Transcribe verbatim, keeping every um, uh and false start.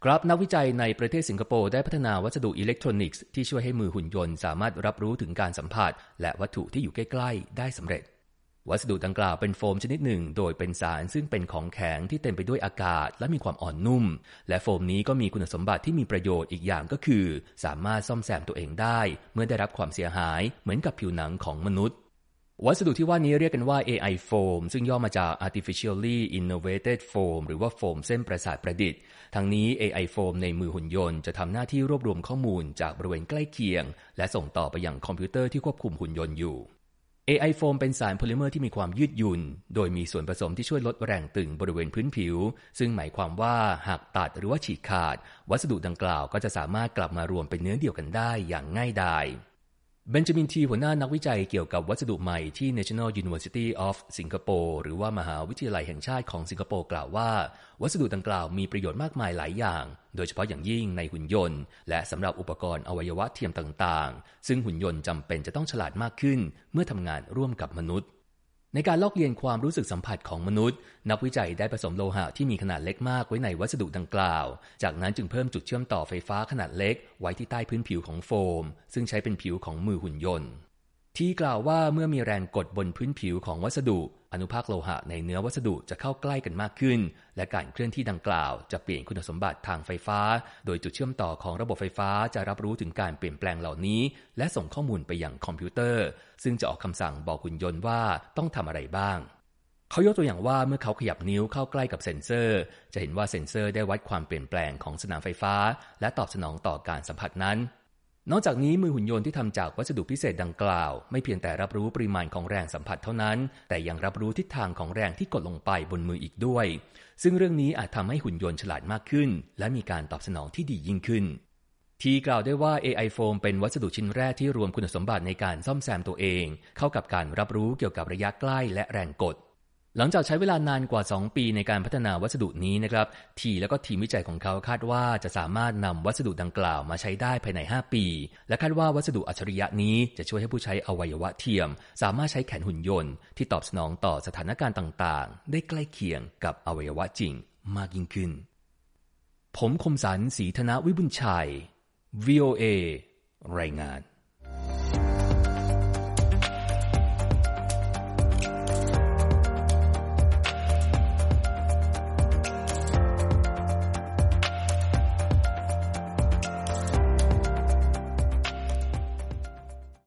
ครับนักวิจัยในประเทศสิงคโปร์ได้พัฒนาวัสดุอิเล็กทรอนิกส์ที่ช่วยให้มือหุ่นยนต์สามารถรับรู้ถึงการสัมผัสและวัตถุที่อยู่ใกล้ๆได้สำเร็จวัสดุดังกล่าวเป็นโฟมชนิดหนึ่งโดยเป็นสารซึ่งเป็นของแข็งที่เต็มไปด้วยอากาศและมีความอ่อนนุ่มและโฟมนี้ก็มีคุณสมบัติที่มีประโยชน์อีกอย่างก็คือสามารถซ่อมแซมตัวเองได้เมื่อได้รับความเสียหายเหมือนกับผิวหนังของมนุษย์วัสดุที่ว่านี้เรียกกันว่า เอ ไอ Foam ซึ่งย่อมาจาก Artificially Innovated Foam หรือว่าโฟมเส้นประสาทประดิษฐ์ทั้งนี้ เอ ไอ Foam ในมือหุ่นยนต์จะทำหน้าที่รวบรวมข้อมูลจากบริเวณใกล้เคียงและส่งต่อไปยังคอมพิวเตอร์ที่ควบคุมหุ่นยนต์อยู่ เอ ไอ Foam เป็นสารโพลิเมอร์ที่มีความยืดหยุ่นโดยมีส่วนผสมที่ช่วยลดแรงตึงบริเวณพื้นผิวซึ่งหมายความว่าหากตัดหรือว่าฉีกขาดวัสดุดังกล่าวก็จะสามารถกลับมารวมเป็นเนื้อเดียวกันได้อย่างง่ายดายเบนจามินทีหัวหน้านักวิจัยเกี่ยวกับวัสดุใหม่ที่ National University of Singapore หรือว่ามหาวิทยาลัยแห่งชาติของสิงคโปร์กล่าวว่าวัสดุดังกล่าวมีประโยชน์มากมายหลายอย่างโดยเฉพาะอย่างยิ่งในหุ่นยนต์และสำหรับอุปกรณ์อวัยวะเทียมต่างๆซึ่งหุ่นยนต์จำเป็นจะต้องฉลาดมากขึ้นเมื่อทำงานร่วมกับมนุษย์ในการลอกเลียนความรู้สึกสัมผัสของมนุษย์นักวิจัยได้ผสมโลหะที่มีขนาดเล็กมากไว้ในวัสดุดังกล่าวจากนั้นจึงเพิ่มจุดเชื่อมต่อไฟฟ้าขนาดเล็กไว้ที่ใต้พื้นผิวของโฟมซึ่งใช้เป็นผิวของมือหุ่นยนต์ที่กล่าวว่าเมื่อมีแรงกดบนพื้นผิวของวัสดุอนุภาคโลหะในเนื้อวัสดุจะเข้าใกล้กันมากขึ้นและการเคลื่อนที่ดังกล่าวจะเปลี่ยนคุณสมบัติทางไฟฟ้าโดยจุดเชื่อมต่อของระบบไฟฟ้าจะรับรู้ถึงการเปลี่ยนแปลงเหล่านี้และส่งข้อมูลไปยังคอมพิวเตอร์ซึ่งจะออกคำสั่งบอกหุ่นยนต์ว่าต้องทำอะไรบ้างเขายกตัวอย่างว่าเมื่อเขาขยับนิ้วเข้าใกล้กับเซ็นเซอร์จะเห็นว่าเซ็นเซอร์ได้วัดความเปลี่ยนแปลงของสนามไฟฟ้าและตอบสนองต่อการสัมผัสนั้นนอกจากนี้มือหุ่นยนต์ที่ทำจากวัสดุพิเศษดังกล่าวไม่เพียงแต่รับรู้ปริมาณของแรงสัมผัสเท่านั้นแต่ยังรับรู้ทิศทางของแรงที่กดลงไปบนมืออีกด้วยซึ่งเรื่องนี้อาจทำให้หุ่นยนต์ฉลาดมากขึ้นและมีการตอบสนองที่ดียิ่งขึ้นที่กล่าวได้ว่า เอ ไอ Foam เป็นวัสดุชิ้นแรกที่รวมคุณสมบัติในการซ่อมแซมตัวเองเข้ากับการรับรู้เกี่ยวกับระยะใกล้และแรงกดหลังจากใช้เวลานานกว่าสองปีในการพัฒนาวัสดุนี้นะครับทีและก็ทีมวิจัยของเขาคาดว่าจะสามารถนำวัสดุดังกล่าวมาใช้ได้ภายในห้าปีและคาดว่าวัสดุอัจฉริยะนี้จะช่วยให้ผู้ใช้อวัยวะเทียมสามารถใช้แขนหุ่นยนต์ที่ตอบสนองต่อสถานการณ์ต่างๆได้ใกล้เคียงกับอวัยวะจริงมากยิ่งขึ้นผมคมสันต์ ศรีธนวิบุญชัย วี โอ เอ รายงาน